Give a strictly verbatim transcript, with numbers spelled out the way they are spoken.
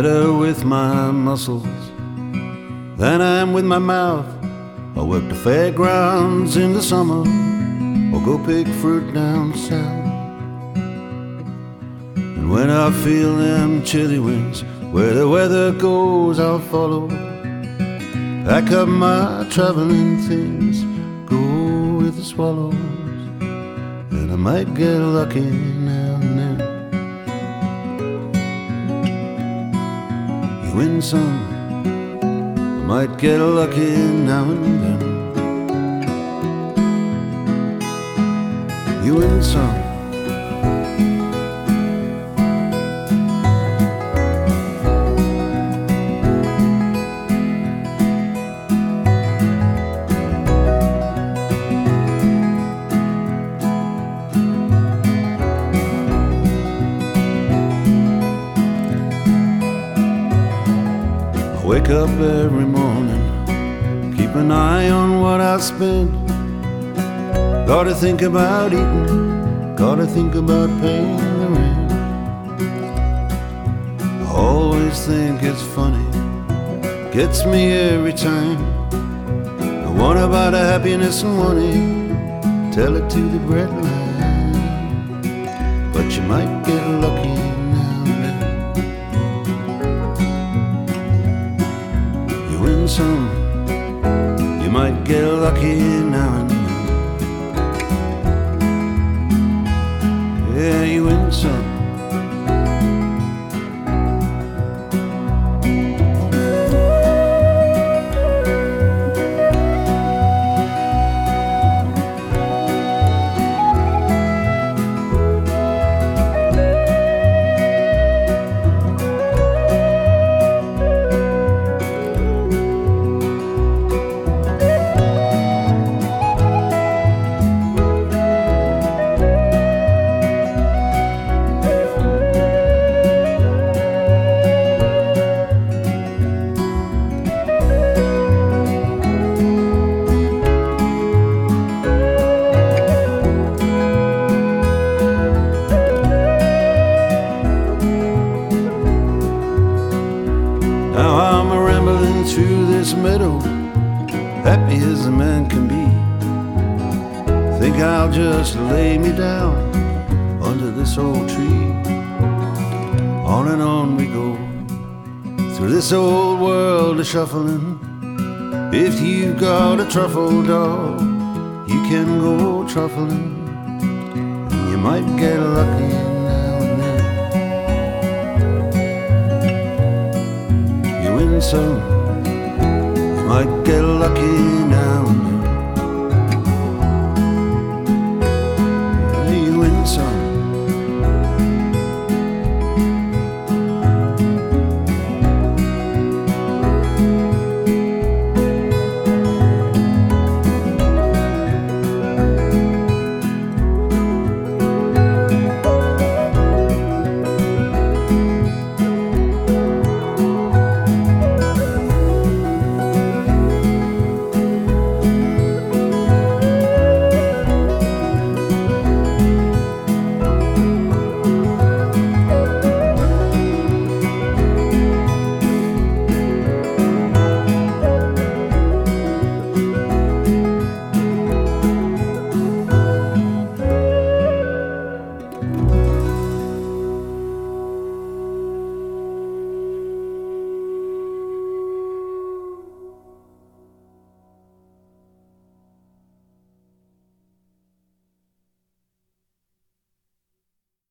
better with my muscles than I am with my mouth. I'll work the fairgrounds in the summer or go pick fruit down south. And when I feel them chilly winds, where the weather goes I'll follow. Pack up my traveling things, go with the swallows, and I might get lucky now and then. You win some, I might get lucky now and then. You win some. Wake up every morning, keep an eye on what I spend. Gotta think about eating, gotta think about paying the rent. I always think it's funny, gets me every time. I want about a happiness and money, tell it to the breadline. But you might get lucky now and then. Win some, you might get lucky now and then. Yeah, you win some. Now I'm a rambling through this meadow, happy as a man can be. Think I'll just lay me down under this old tree. On and on we go, through this old world a shuffling. If you've got a truffle dog, you can go truffling, and you might get lucky now and then. You win some, you might get lucky now and then.